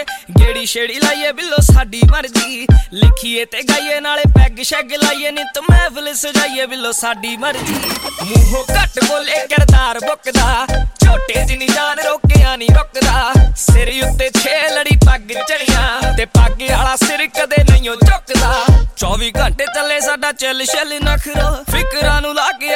गेड़ी छेड़ी लाइए बिलो साडी मर्जी लिखिए ते गाइए नाले पैग शैग लाइए नित महफिल सजाइए बिलो साडी मर्जी मूहों घट बोले किरदार बुकदा झोटे जिनी जान रोकिया नहीं रुकदा सिर उत्ते छे लड़ी पग चढ़िया ते पग आला सिर कदे नहीं झुकदा 24 घंटे चले साडा चिल शिल नखरा फिकरां नूं ला के